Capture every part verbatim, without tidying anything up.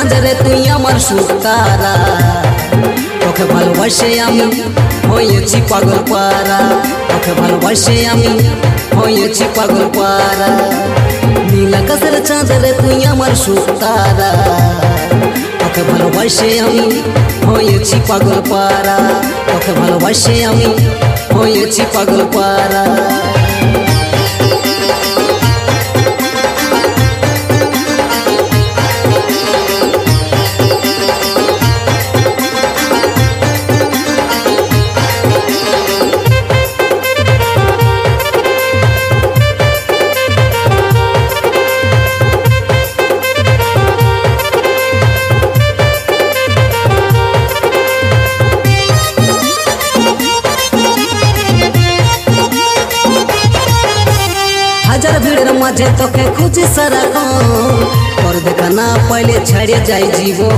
চাঁদ রে তুই আমার সুতারা, তোকে ভালোবাসে আমি হয়েছি পাগল পারা, তোকে ভালোবাসে আমি হয়েছি পাগল পারা। নীল আকাশের চাঁদ রে তুই আমার সুতারা, তোকে ভালোবাসে আমি হয়েছি পাগল পারা, তোকে ভালোবাসে আমি হয়েছি পাগল পারা। हजार भीड़ माझे तोके खुजी साराक्षण, तोर देखा ना पहले छड़े जाए जीवन।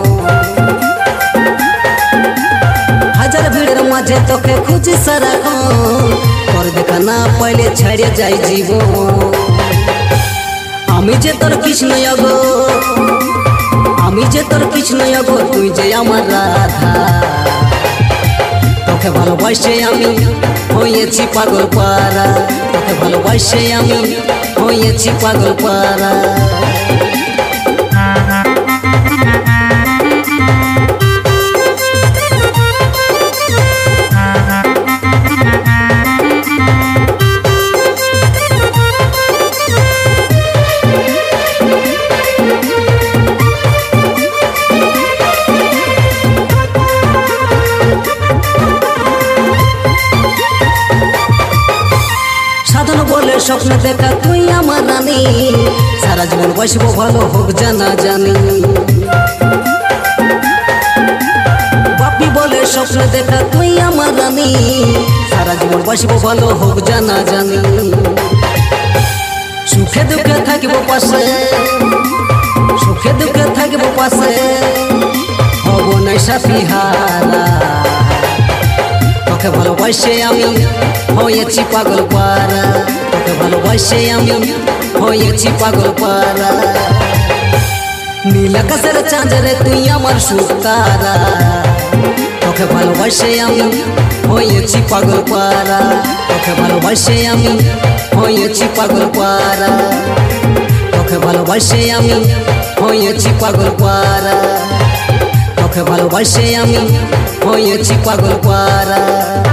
हजार भीड़ माझे तोके खुजी साराक्षण, तोर देखा ना पहले छड़े जाए जीवन। आमी जे तोर किछ नय गो, आमी जे तोर किछ नय गो, तुई जे आमार राधा। তোকে ভালোবাসে আমি হয়েছি পাগল পারা, তোকে ভালোবাসে আমি হয়েছি পাগল পারা। সাধন বলে স্বপ্ন দেখা তুই আমার রানী, সারা জীবন বসবো ভালো হোক জানা জানি। বাপি বলে স্বপ্ন দেখা তুই আমার রানী, সারা জীবন বসবো ভালো হোক জানা জানি। সুখে দুঃখে থাকবো পাশে, সুখে দুঃখে থাকবো পাশে, হব না সাথী হারা। তোকে ভালোবাসে আমি হয়েছি পাগল পারা, তোকে ভালোবাসে আমি হয়েছি পাগল পারা। নীল আকাশের চাঁদ রে তুই আমার সুতারা, তোকে ভালোবাসে আমি হয়েছি পাগল পারা, তোকে ভালোবাসে আমি হয়েছি পাগল পারা, তোকে ভালোবাসে আমি হয়েছি পাগল পারা, তোকে ভালোবাসে আমি হয়েছি পাগল পারা।